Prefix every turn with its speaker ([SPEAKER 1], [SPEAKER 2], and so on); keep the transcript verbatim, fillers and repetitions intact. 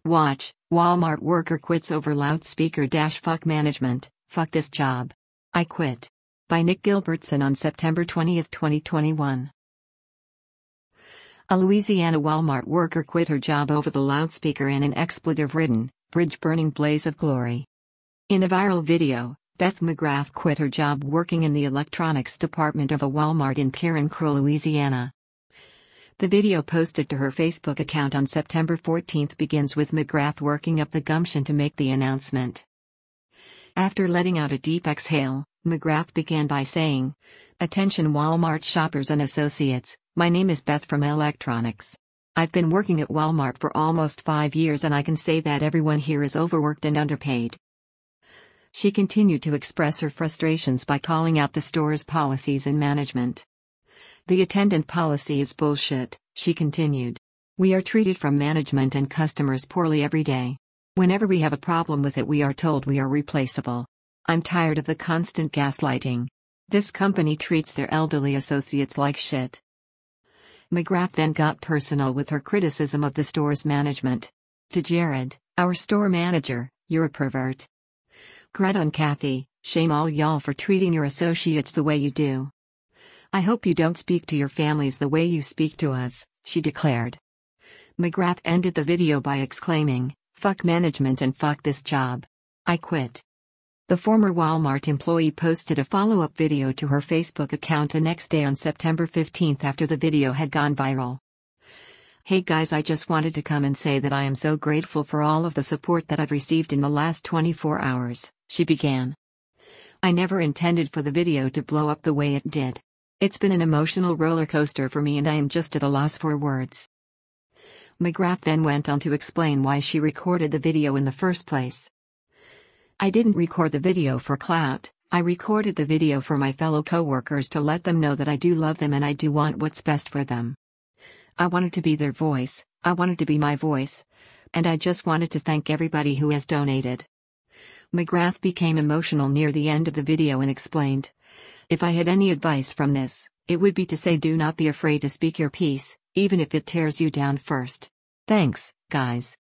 [SPEAKER 1] Watch, Walmart worker quits over loudspeaker dash fuck management, fuck this job. I quit. By Nick Gilbertson on September twentieth, twenty twenty-one. A Louisiana Walmart worker quit her job over the loudspeaker in an expletive-ridden, bridge-burning blaze of glory. In a viral video, Beth McGrath quit her job working in the electronics department of a Walmart in Pierre Croix, Louisiana. The video posted to her Facebook account on September fourteenth begins with McGrath working up the gumption to make the announcement. After letting out a deep exhale, McGrath began by saying, "Attention Walmart shoppers and associates, my name is Beth from Electronics. I've been working at Walmart for almost five years and I can say that everyone here is overworked and underpaid." She continued to express her frustrations by calling out the store's policies and management. "The attendant policy is bullshit," she continued. "We are treated from management and customers poorly every day. Whenever we have a problem with it we are told we are replaceable. I'm tired of the constant gaslighting. This company treats their elderly associates like shit." McGrath then got personal with her criticism of the store's management. "To Jared, our store manager, you're a pervert. Greta and Kathy, shame all y'all for treating your associates the way you do. I hope you don't speak to your families the way you speak to us," she declared. McGrath ended the video by exclaiming, "Fuck management and fuck this job. I quit." The former Walmart employee posted a follow-up video to her Facebook account the next day on September fifteenth after the video had gone viral. "Hey guys, I just wanted to come and say that I am so grateful for all of the support that I've received in the last twenty-four hours, she began. "I never intended for the video to blow up the way it did. It's been an emotional roller coaster for me and I am just at a loss for words." McGrath then went on to explain why she recorded the video in the first place. "I didn't record the video for clout, I recorded the video for my fellow coworkers to let them know that I do love them and I do want what's best for them. I wanted to be their voice, I wanted to be my voice, and I just wanted to thank everybody who has donated." McGrath became emotional near the end of the video and explained, "If I had any advice from this, it would be to say do not be afraid to speak your piece, even if it tears you down first. Thanks, guys."